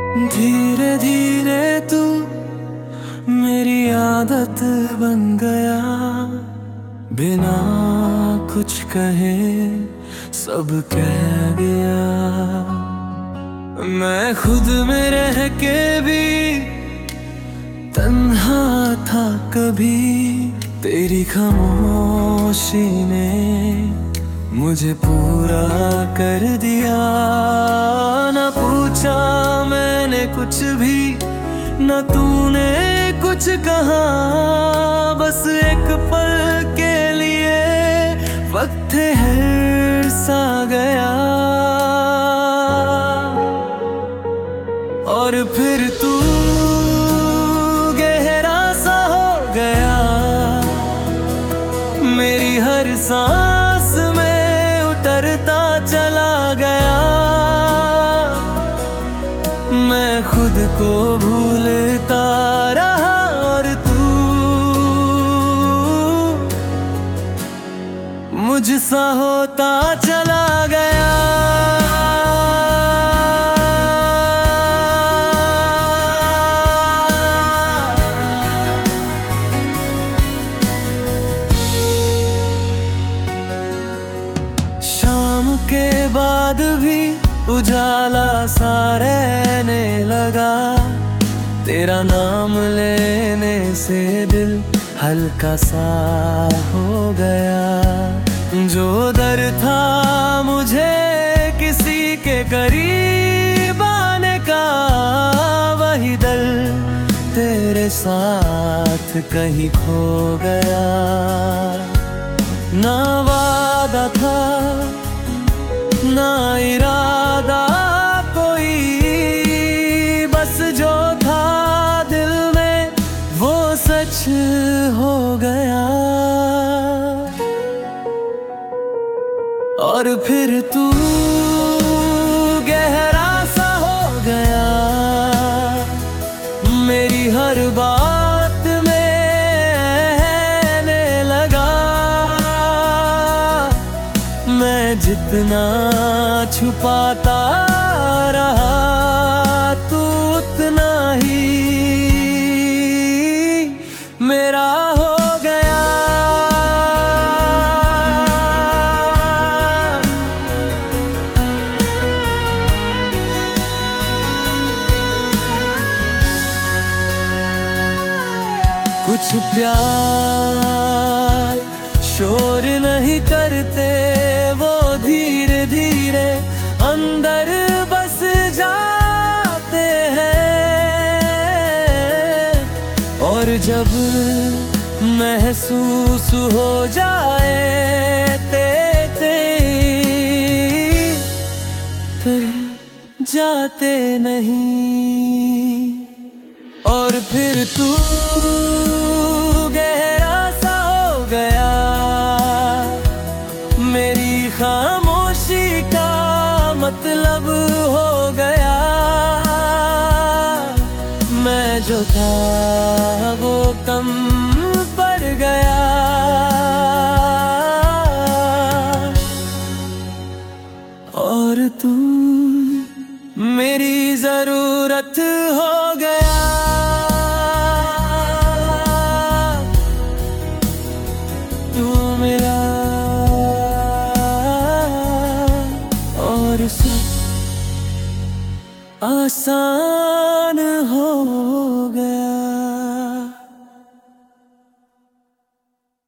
धीरे धीरे तू मेरी आदत बन गया, बिना कुछ कहे सब कह गया। मैं खुद में रह के भी तन्हा था कभी, तेरी खामोशी ने मुझे पूरा कर दिया। न पूछा मैंने कुछ भी, न तूने कुछ कहा, बस एक पल के लिए वक्त है सा गया। और फिर तू गहरा सा हो गया, मेरी हर सांस में उतरता चला गया। मैं खुद को भूलता रहा और तू मुझसा होता चला गया। शाम के बाद भी उजाला सा रहने लगा, तेरा नाम लेने से दिल हल्का सा हो गया। जो डर था मुझे किसी के करीब आने का, वही डर तेरे साथ कहीं खो गया। ना वादा था ना इरादा कोई, बस जो था दिल में वो सच हो गया। और फिर तू गहरा सा हो गया, मेरी हर बात में रहने लगा। मैं जितना छुपाता रहा, तू उतना ही मेरा हो गया। कुछ प्यार शोर नहीं करते, वो धीरे धीरे अंदर बस जाते हैं। और जब महसूस हो जाए फिर जाते नहीं। और फिर तू गहरा सा हो गया, मेरी खामोशी का मतलब हो गया। मैं जो था वो कम पड़ गया। और तू मेरी जरूरत हो गया। तू मेरा और सब आसान